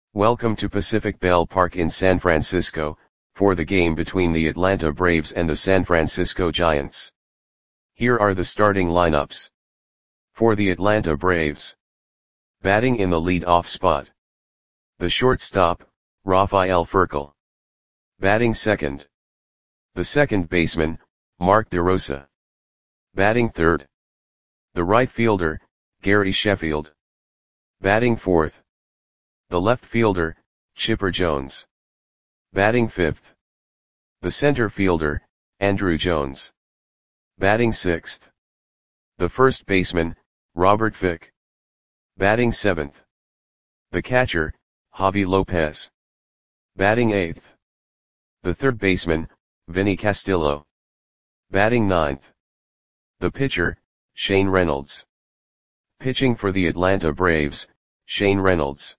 Welcome to Pacific Bell Park in San Francisco, for the game between the Atlanta Braves and the San Francisco Giants. Here are the starting lineups. For the Atlanta Braves. Batting in the lead-off spot. The shortstop, Rafael Furcal. Batting second. The second baseman, Mark DeRosa. Batting third. The right fielder, Gary Sheffield. Batting fourth. The left fielder, Chipper Jones. Batting fifth. The center fielder, Andruw Jones. Batting sixth. The first baseman, Robert Fick. Batting seventh. The catcher, Javi Lopez. Batting eighth. The third baseman, Vinny Castillo. Batting ninth. The pitcher, Shane Reynolds. Pitching for the Atlanta Braves, Shane Reynolds.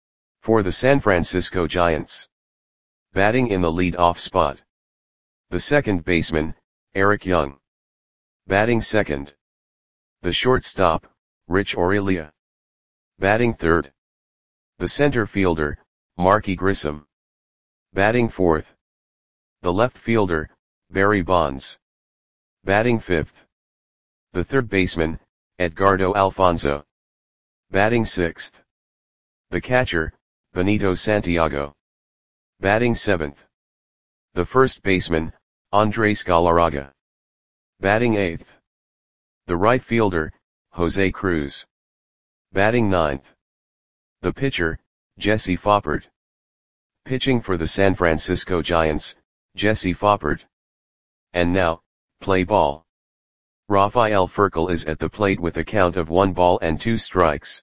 For the San Francisco Giants. Batting in the lead-off spot. The second baseman, Eric Young. Batting second. The shortstop, Rich Aurilia. Batting third. The center fielder, Marky Grissom. Batting fourth. The left fielder, Barry Bonds. Batting fifth. The third baseman, Edgardo Alfonzo. Batting sixth. The catcher, Benito Santiago. Batting seventh. The first baseman, Andres Galarraga. Batting eighth. The right fielder, Jose Cruz. Batting ninth. The pitcher, Jesse Foppert. Pitching for the San Francisco Giants, Jesse Foppert. And now, play ball. Rafael Furcal is at the plate with a count of 1 ball and 2 strikes.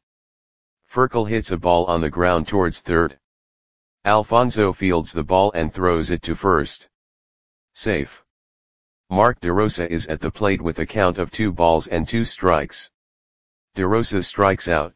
Furcal hits a ball on the ground towards third. Alfonzo fields the ball and throws it to first. Safe. Mark DeRosa is at the plate with a count of 2 balls and 2 strikes. DeRosa strikes out.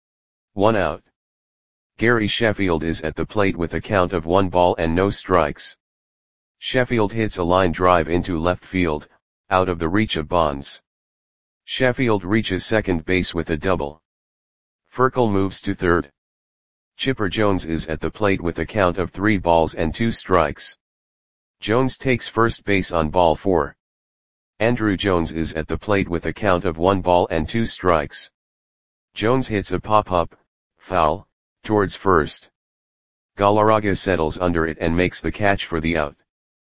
1 out. Gary Sheffield is at the plate with a count of 1 ball and no strikes. Sheffield hits a line drive into left field, out of the reach of Bonds. Sheffield reaches second base with a double. Furcal moves to third. Chipper Jones is at the plate with a count of 3 balls and 2 strikes. Jones takes first base on ball 4. Andruw Jones is at the plate with a count of 1 ball and 2 strikes. Jones hits a pop-up, foul, towards first. Galarraga settles under it and makes the catch for the out.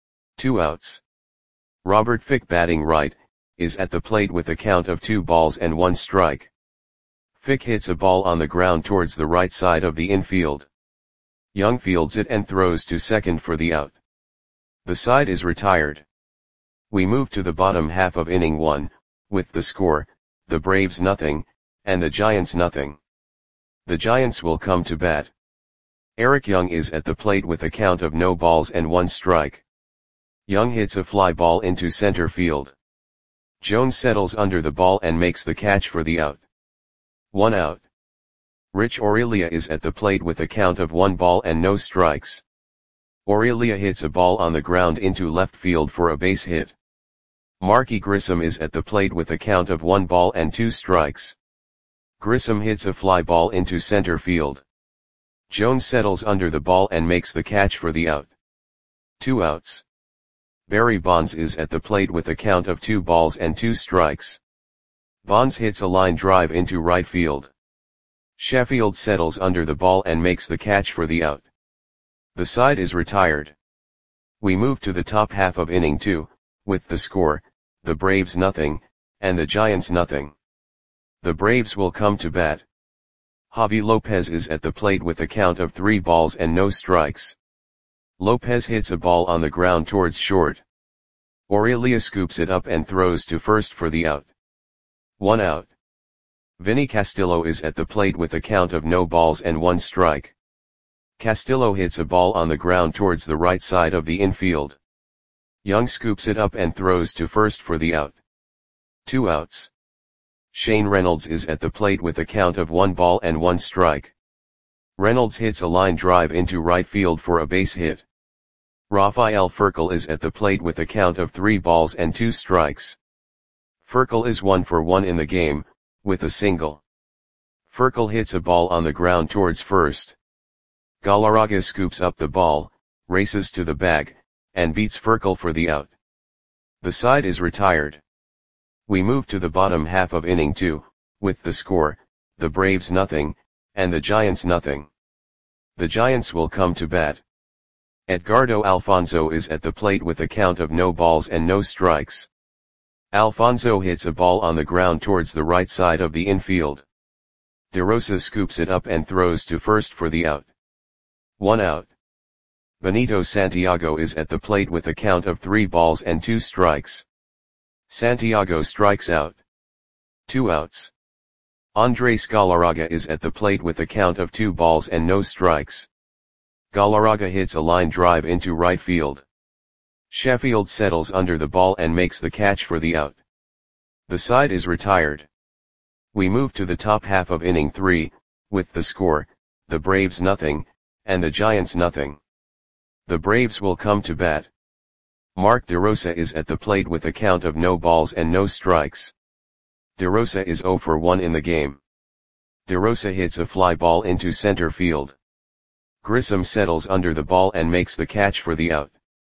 2 outs. Robert Fick, batting right, is at the plate with a count of 2 balls and 1 strike. Fick hits a ball on the ground towards the right side of the infield. Young fields it and throws to second for the out. The side is retired. We move to the bottom half of inning 1, with the score, the Braves 0, and the Giants 0. The Giants will come to bat. Eric Young is at the plate with a count of no balls and 1 strike. Young hits a fly ball into center field. Jones settles under the ball and makes the catch for the out. 1 out. Rich Aurilia is at the plate with a count of 1 ball and no strikes. Aurilia hits a ball on the ground into left field for a base hit. Marky Grissom is at the plate with a count of 1 ball and 2 strikes. Grissom hits a fly ball into center field. Jones settles under the ball and makes the catch for the out. 2 outs. Barry Bonds is at the plate with a count of 2 balls and 2 strikes. Bonds hits a line drive into right field. Sheffield settles under the ball and makes the catch for the out. The side is retired. We move to the top half of inning 2, with the score, the Braves 0, and the Giants 0. The Braves will come to bat. Javi Lopez is at the plate with a count of 3 balls and no strikes. Lopez hits a ball on the ground towards short. Aurilia scoops it up and throws to first for the out. 1 out. Vinny Castillo is at the plate with a count of no balls and 1 strike. Castillo hits a ball on the ground towards the right side of the infield. Young scoops it up and throws to first for the out. 2 outs. Shane Reynolds is at the plate with a count of 1 ball and 1 strike. Reynolds hits a line drive into right field for a base hit. Rafael Furcal is at the plate with a count of 3 balls and 2 strikes. Furcal is 1 for 1 in the game, with a single. Furcal hits a ball on the ground towards first. Galarraga scoops up the ball, races to the bag, and beats Firkle for the out. The side is retired. We move to the bottom half of inning 2, with the score, the Braves nothing, and the Giants nothing. The Giants will come to bat. Edgardo Alfonso is at the plate with a count of no balls and no strikes. Alfonso hits a ball on the ground towards the right side of the infield. De Rosa scoops it up and throws to first for the out. 1 out. Benito Santiago is at the plate with a count of 3 balls and 2 strikes. Santiago strikes out. 2 outs. Andres Galarraga is at the plate with a count of 2 balls and no strikes. Galarraga hits a line drive into right field. Sheffield settles under the ball and makes the catch for the out. The side is retired. We move to the top half of inning 3, with the score, the Braves nothing, and the Giants nothing. The Braves will come to bat. Mark De Rosa is at the plate with a count of no balls and no strikes. De Rosa is 0 for 1 in the game. De Rosa hits a fly ball into center field. Grissom settles under the ball and makes the catch for the out.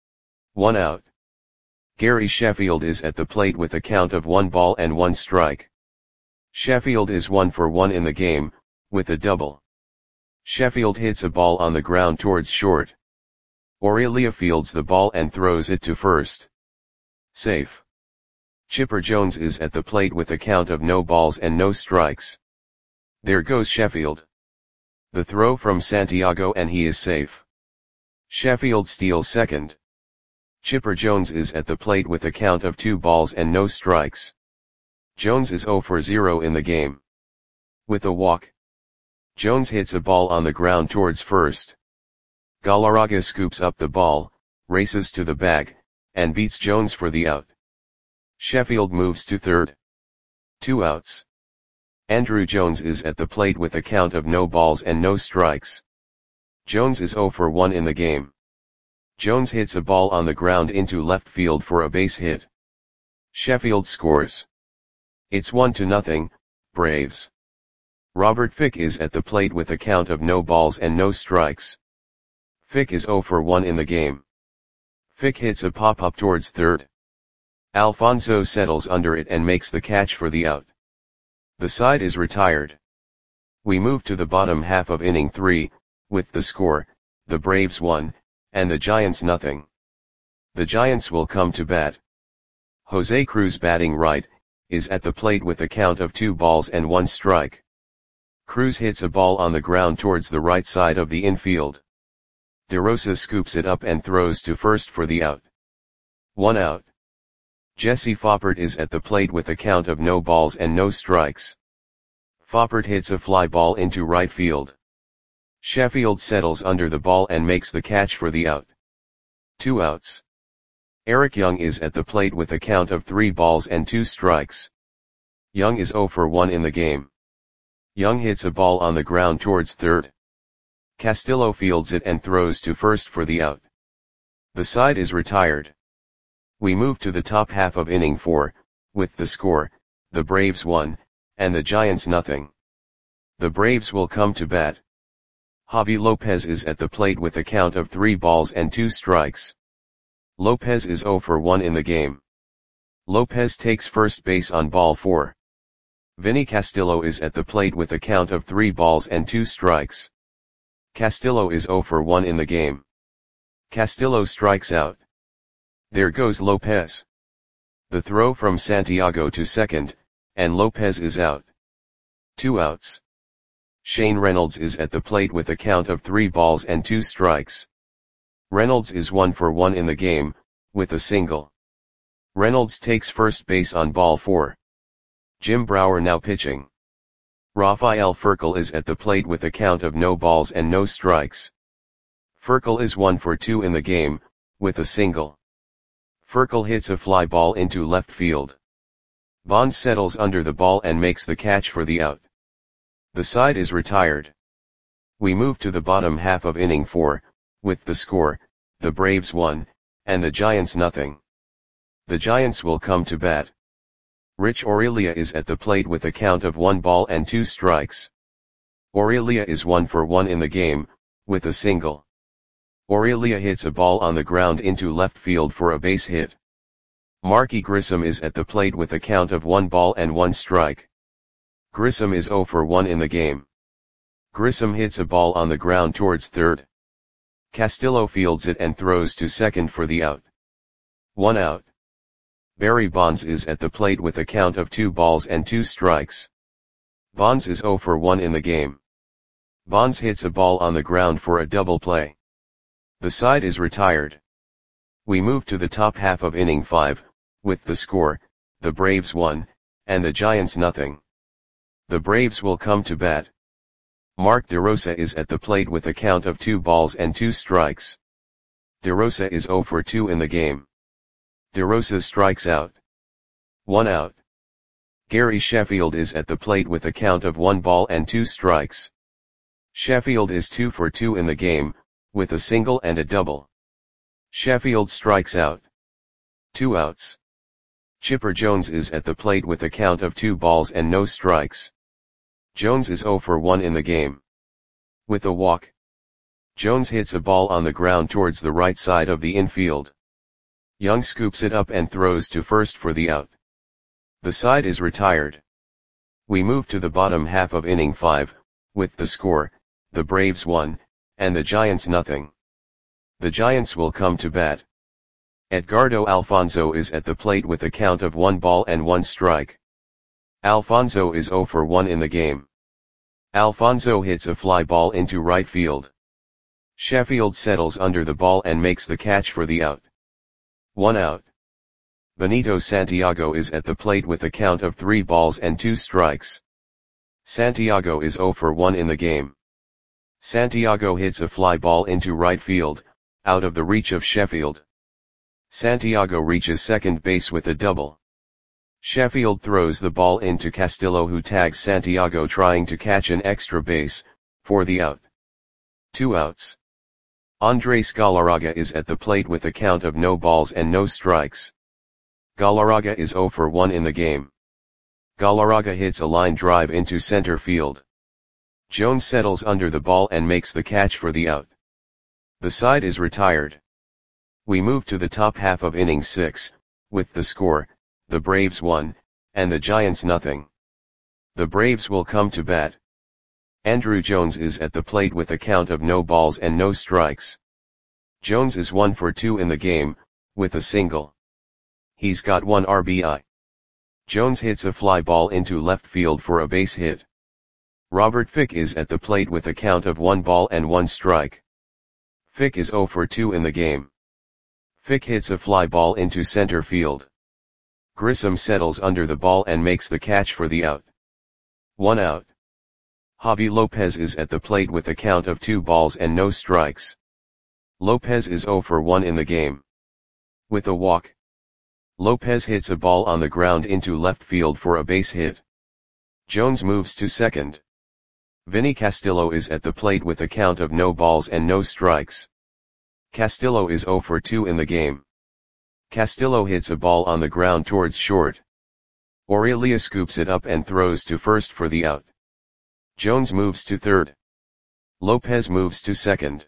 1 out. Gary Sheffield is at the plate with a count of 1 ball and 1 strike. Sheffield is 1 for 1 in the game, with a double. Sheffield hits a ball on the ground towards short. Aurelia fields the ball and throws it to first. Safe. Chipper Jones is at the plate with a count of no balls and no strikes. There goes Sheffield. The throw from Santiago and he is safe. Sheffield steals second. Chipper Jones is at the plate with a count of 2 balls and no strikes. Jones is 0 for 0 in the game. With a walk. Jones hits a ball on the ground towards first. Galarraga scoops up the ball, races to the bag, and beats Jones for the out. Sheffield moves to third. 2 outs. Andrew Jones is at the plate with a count of no balls and no strikes. Jones is 0 for 1 in the game. Jones hits a ball on the ground into left field for a base hit. Sheffield scores. It's 1-0, Braves. Robert Fick is at the plate with a count of no balls and no strikes. Fick is 0 for 1 in the game. Fick hits a pop-up towards third. Alfonso settles under it and makes the catch for the out. The side is retired. We move to the bottom half of inning 3, with the score, the Braves 1, and the Giants nothing. The Giants will come to bat. Jose Cruz batting right, is at the plate with a count of 2 balls and 1 strike. Cruz hits a ball on the ground towards the right side of the infield. De Rosa scoops it up and throws to first for the out. 1 out. Jesse Foppert is at the plate with a count of no balls and no strikes. Foppert hits a fly ball into right field. Sheffield settles under the ball and makes the catch for the out. 2 outs. Eric Young is at the plate with a count of 3 balls and 2 strikes. Young is 0 for 1 in the game. Young hits a ball on the ground towards third. Castillo fields it and throws to first for the out. The side is retired. We move to the top half of inning 4, with the score, the Braves 1, and the Giants nothing. The Braves will come to bat. Javi Lopez is at the plate with a count of 3 balls and 2 strikes. Lopez is 0 for 1 in the game. Lopez takes first base on ball 4. Vinny Castillo is at the plate with a count of 3 balls and 2 strikes. Castillo is 0 for 1 in the game. Castillo strikes out. There goes Lopez. The throw from Santiago to second, and Lopez is out. 2 outs. Shane Reynolds is at the plate with a count of 3 balls and 2 strikes. Reynolds is 1 for 1 in the game, with a single. Reynolds takes first base on ball 4. Jim Brower now pitching. Rafael Firkle is at the plate with a count of no balls and no strikes. Firkle is 1 for 2 in the game, with a single. Firkle hits a fly ball into left field. Bonds settles under the ball and makes the catch for the out. The side is retired. We move to the bottom half of inning 4, with the score, the Braves 1, and the Giants nothing. The Giants will come to bat. Rich Aurelia is at the plate with a count of 1 ball and 2 strikes. Aurelia is 1 for 1 in the game, with a single. Aurelia hits a ball on the ground into left field for a base hit. Marky Grissom is at the plate with a count of 1 ball and 1 strike. Grissom is 0 for 1 in the game. Grissom hits a ball on the ground towards third. Castillo fields it and throws to second for the out. 1 out. Barry Bonds is at the plate with a count of 2 balls and 2 strikes. Bonds is 0 for 1 in the game. Bonds hits a ball on the ground for a double play. The side is retired. We move to the top half of inning 5, with the score, the Braves 1, and the Giants nothing. The Braves will come to bat. Mark DeRosa is at the plate with a count of 2 balls and 2 strikes. DeRosa is 0 for 2 in the game. DeRosa strikes out. 1 out. Gary Sheffield is at the plate with a count of 1 ball and 2 strikes. Sheffield is 2 for 2 in the game, with a single and a double. Sheffield strikes out. 2 outs. Chipper Jones is at the plate with a count of 2 balls and no strikes. Jones is 0 for 1 in the game. With a walk. Jones hits a ball on the ground towards the right side of the infield. Young scoops it up and throws to first for the out. The side is retired. We move to the bottom half of inning 5, with the score, the Braves 1, and the Giants nothing. The Giants will come to bat. Edgardo Alfonzo is at the plate with a count of 1 ball and 1 strike. Alfonzo is 0 for 1 in the game. Alfonzo hits a fly ball into right field. Sheffield settles under the ball and makes the catch for the out. 1 out. Benito Santiago is at the plate with a count of 3 balls and 2 strikes. Santiago is 0 for 1 in the game. Santiago hits a fly ball into right field, out of the reach of Sheffield. Santiago reaches second base with a double. Sheffield throws the ball into Castillo, who tags Santiago trying to catch an extra base, for the out. 2 outs. Andres Galarraga is at the plate with a count of no balls and no strikes. Galarraga is 0 for 1 in the game. Galarraga hits a line drive into center field. Jones settles under the ball and makes the catch for the out. The side is retired. We move to the top half of inning 6, with the score, the Braves 1, and the Giants nothing. The Braves will come to bat. Andrew Jones is at the plate with a count of no balls and no strikes. Jones is 1 for 2 in the game, with a single. He's got 1 RBI. Jones hits a fly ball into left field for a base hit. Robert Fick is at the plate with a count of 1 ball and 1 strike. Fick is 0 for 2 in the game. Fick hits a fly ball into center field. Grissom settles under the ball and makes the catch for the out. 1 out. Javi Lopez is at the plate with a count of 2 balls and no strikes. Lopez is 0 for 1 in the game. With a walk. Lopez hits a ball on the ground into left field for a base hit. Jones moves to second. Vinny Castillo is at the plate with a count of no balls and no strikes. Castillo is 0 for 2 in the game. Castillo hits a ball on the ground towards short. Aurelia scoops it up and throws to first for the out. Jones moves to third. Lopez moves to second.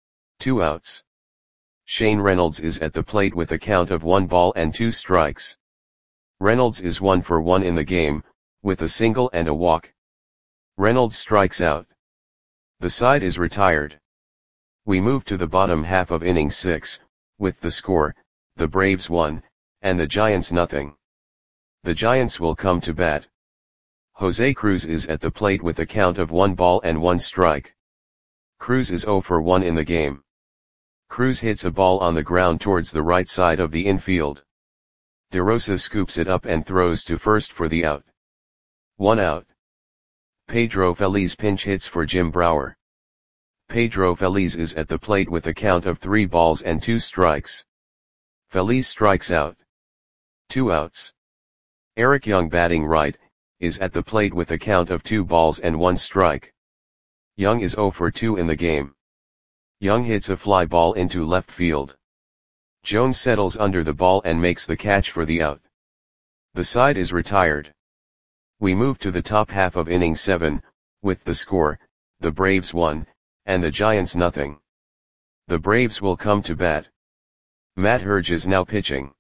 2 outs. Shane Reynolds is at the plate with a count of 1 ball and 2 strikes. Reynolds is 1 for 1 in the game, with a single and a walk. Reynolds strikes out. The side is retired. We move to the bottom half of inning 6, with the score, the Braves 1, and the Giants nothing. The Giants will come to bat. Jose Cruz is at the plate with a count of 1 ball and 1 strike. Cruz is 0 for 1 in the game. Cruz hits a ball on the ground towards the right side of the infield. DeRosa scoops it up and throws to first for the out. 1 out. Pedro Feliz pinch hits for Jim Brower. Pedro Feliz is at the plate with a count of 3 balls and 2 strikes. Feliz strikes out. 2 outs. Eric Young, batting right, is at the plate with a count of 2 balls and 1 strike. Young is 0 for 2 in the game. Young hits a fly ball into left field. Jones settles under the ball and makes the catch for the out. The side is retired. We move to the top half of inning 7, with the score, the Braves 1, and the Giants nothing. The Braves will come to bat. Matt Herges now pitching.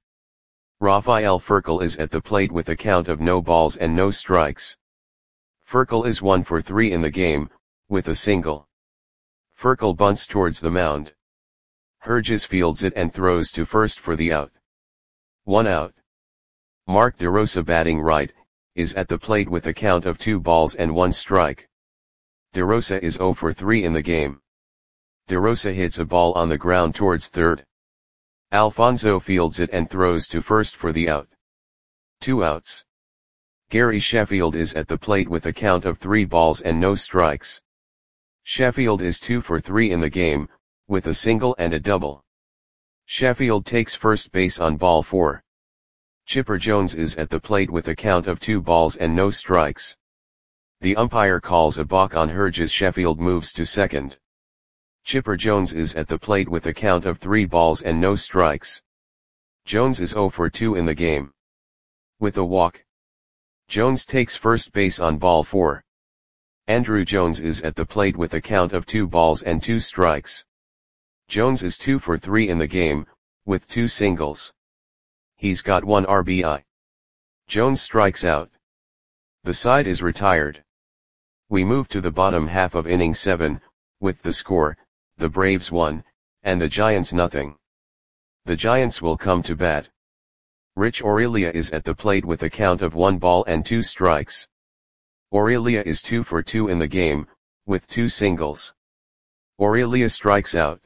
Rafael Furcal is at the plate with a count of no balls and no strikes. Furcal is 1 for 3 in the game, with a single. Furcal bunts towards the mound. Herges fields it and throws to first for the out. 1 out. Mark DeRosa batting right, is at the plate with a count of 2 balls and 1 strike. DeRosa is 0 for 3 in the game. DeRosa hits a ball on the ground towards third. Alfonso fields it and throws to first for the out. 2 outs. Gary Sheffield is at the plate with a count of 3 balls and no strikes. Sheffield is 2 for 3 in the game, with a single and a double. Sheffield takes first base on ball 4. Chipper Jones is at the plate with a count of 2 balls and no strikes. The umpire calls a balk on Herges. Sheffield moves to second. Chipper Jones is at the plate with a count of 3 balls and no strikes. Jones is 0 for 2 in the game. With a walk. Jones takes first base on ball 4. Andruw Jones is at the plate with a count of 2 balls and 2 strikes. Jones is 2 for 3 in the game, with 2 singles. He's got 1 RBI. Jones strikes out. The side is retired. We move to the bottom half of inning 7, with the score, the Braves 1, and the Giants nothing. The Giants will come to bat. Rich Aurelia is at the plate with a count of 1 ball and 2 strikes. Aurelia is 2 for 2 in the game, with 2 singles. Aurelia strikes out.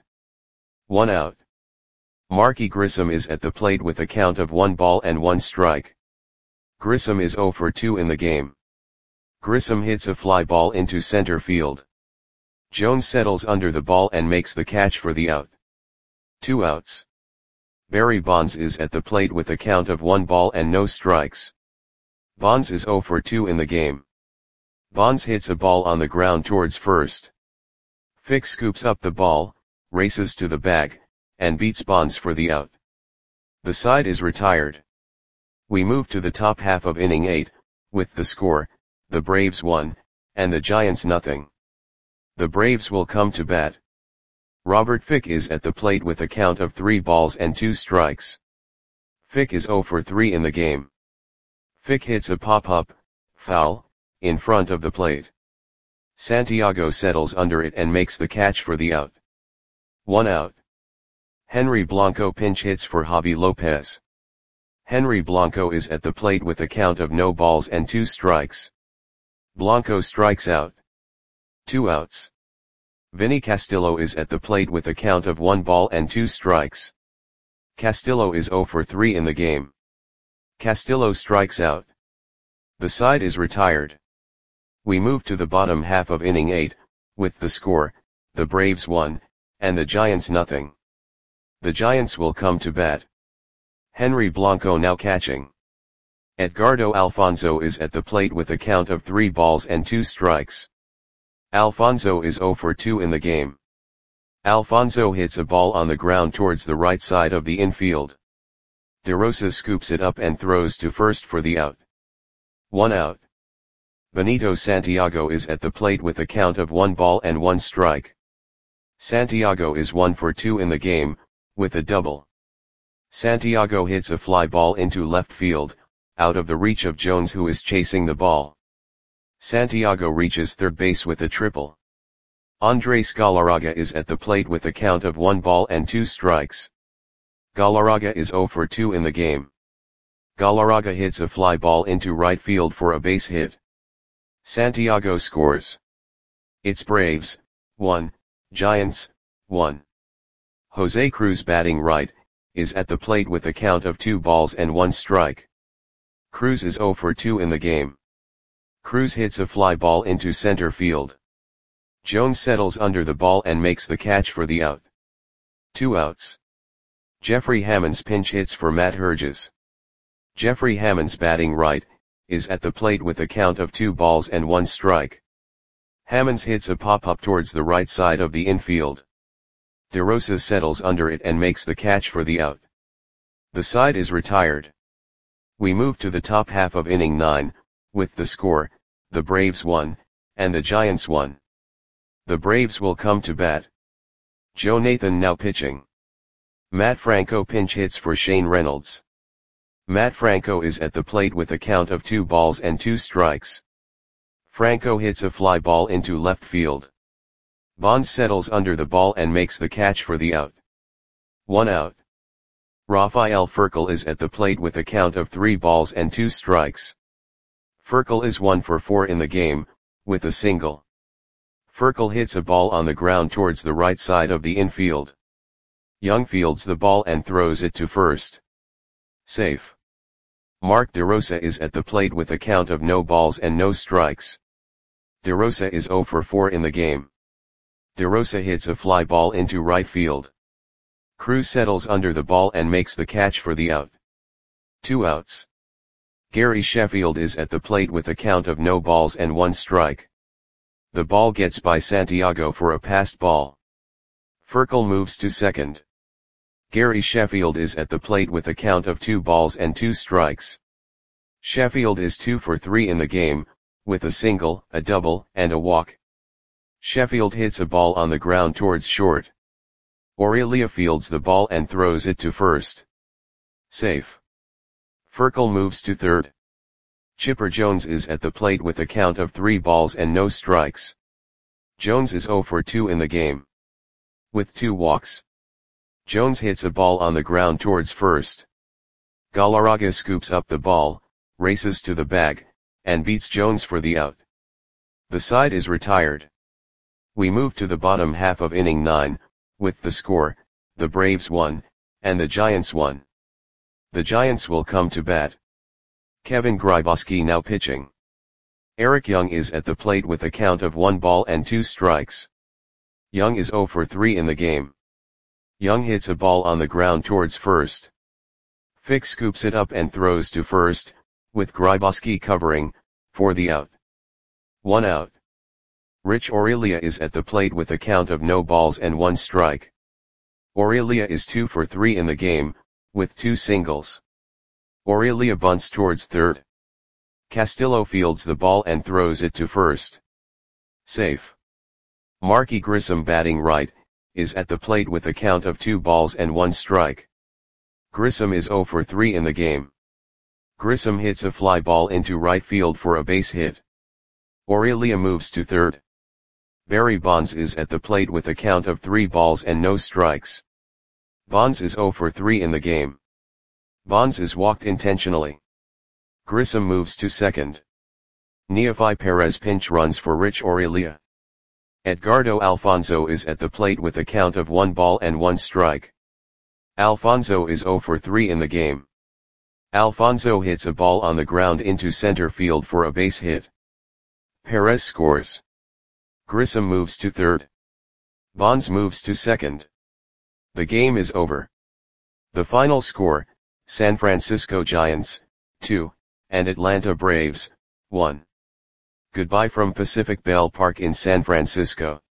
1 out. Marky Grissom is at the plate with a count of 1 ball and 1 strike. Grissom is 0 for 2 in the game. Grissom hits a fly ball into center field. Jones settles under the ball and makes the catch for the out. 2 outs. Barry Bonds is at the plate with a count of 1 ball and no strikes. Bonds is 0 for 2 in the game. Bonds hits a ball on the ground towards first. Fick scoops up the ball, races to the bag, and beats Bonds for the out. The side is retired. We move to the top half of inning 8, with the score, the Braves 1, and the Giants nothing. The Braves will come to bat. Robert Fick is at the plate with a count of 3 balls and 2 strikes. Fick is 0 for 3 in the game. Fick hits a pop-up, foul, in front of the plate. Santiago settles under it and makes the catch for the out. 1 out. Henry Blanco pinch hits for Javi Lopez. Henry Blanco is at the plate with a count of no balls and 2 strikes. Blanco strikes out. 2 outs. Vinny Castillo is at the plate with a count of 1 ball and 2 strikes. Castillo is 0 for 3 in the game. Castillo strikes out. The side is retired. We move to the bottom half of inning 8, with the score, the Braves 1, and the Giants nothing. The Giants will come to bat. Henry Blanco now catching. Edgardo Alfonso is at the plate with a count of 3 balls and 2 strikes. Alfonso is 0 for 2 in the game. Alfonso hits a ball on the ground towards the right side of the infield. DeRosa scoops it up and throws to first for the out. 1 out. Benito Santiago is at the plate with a count of 1 ball and 1 strike. Santiago is 1 for 2 in the game, with a double. Santiago hits a fly ball into left field, out of the reach of Jones who is chasing the ball. Santiago reaches third base with a triple. Andres Galarraga is at the plate with a count of 1 ball and 2 strikes. Galarraga is 0 for 2 in the game. Galarraga hits a fly ball into right field for a base hit. Santiago scores. It's Braves, 1, Giants, 1. Jose Cruz batting right, is at the plate with a count of 2 balls and 1 strike. Cruz is 0 for 2 in the game. Cruz hits a fly ball into center field. Jones settles under the ball and makes the catch for the out. 2 outs. Jeffrey Hammonds pinch hits for Matt Herges. Jeffrey Hammonds batting right, is at the plate with a count of 2 balls and 1 strike. Hammonds hits a pop-up towards the right side of the infield. DeRosa settles under it and makes the catch for the out. The side is retired. We move to the top half of inning 9, with the score, the Braves 1, and the Giants 1. The Braves will come to bat. Joe Nathan now pitching. Matt Franco pinch hits for Shane Reynolds. Matt Franco is at the plate with a count of 2 balls and 2 strikes. Franco hits a fly ball into left field. Bonds settles under the ball and makes the catch for the out. 1 out. Rafael Furcal is at the plate with a count of 3 balls and 2 strikes. Furcal is 1 for 4 in the game, with a single. Furcal hits a ball on the ground towards the right side of the infield. Young fields the ball and throws it to first. Safe. Mark DeRosa is at the plate with a count of no balls and no strikes. DeRosa is 0 for 4 in the game. DeRosa hits a fly ball into right field. Cruz settles under the ball and makes the catch for the out. 2 outs. Gary Sheffield is at the plate with a count of no balls and 1 strike. The ball gets by Santiago for a passed ball. Furcal moves to second. Gary Sheffield is at the plate with a count of 2 balls and 2 strikes. Sheffield is 2 for 3 in the game, with a single, a double, and a walk. Sheffield hits a ball on the ground towards short. Aurelia fields the ball and throws it to first. Safe. Furcal moves to third. Chipper Jones is at the plate with a count of 3 balls and no strikes. Jones is 0 for 2 in the game. With 2 walks. Jones hits a ball on the ground towards first. Galarraga scoops up the ball, races to the bag, and beats Jones for the out. The side is retired. We move to the bottom half of inning 9, with the score, the Braves won, and the Giants won. The Giants will come to bat. Kevin Grybauski now pitching. Eric Young is at the plate with a count of 1 ball and 2 strikes. Young is 0 for 3 in the game. Young hits a ball on the ground towards first. Fick scoops it up and throws to first, with Grybauski covering, for the out. 1 out. Rich Aurelia is at the plate with a count of no balls and 1 strike. Aurelia is 2 for 3 in the game, with 2 singles. Aurelia bunts towards third. Castillo fields the ball and throws it to first. Safe. Marky Grissom batting right, is at the plate with a count of 2 balls and 1 strike. Grissom is 0 for 3 in the game. Grissom hits a fly ball into right field for a base hit. Aurelia moves to third. Barry Bonds is at the plate with a count of 3 balls and no strikes. Bonds is 0 for 3 in the game. Bonds is walked intentionally. Grissom moves to second. Neofi Perez pinch runs for Rich Aurelia. Edgardo Alfonso is at the plate with a count of 1 ball and 1 strike. Alfonso is 0 for 3 in the game. Alfonso hits a ball on the ground into center field for a base hit. Perez scores. Grissom moves to third. Bonds moves to second. The game is over. The final score, San Francisco Giants, 2, and Atlanta Braves, 1. Goodbye from Pacific Bell Park in San Francisco.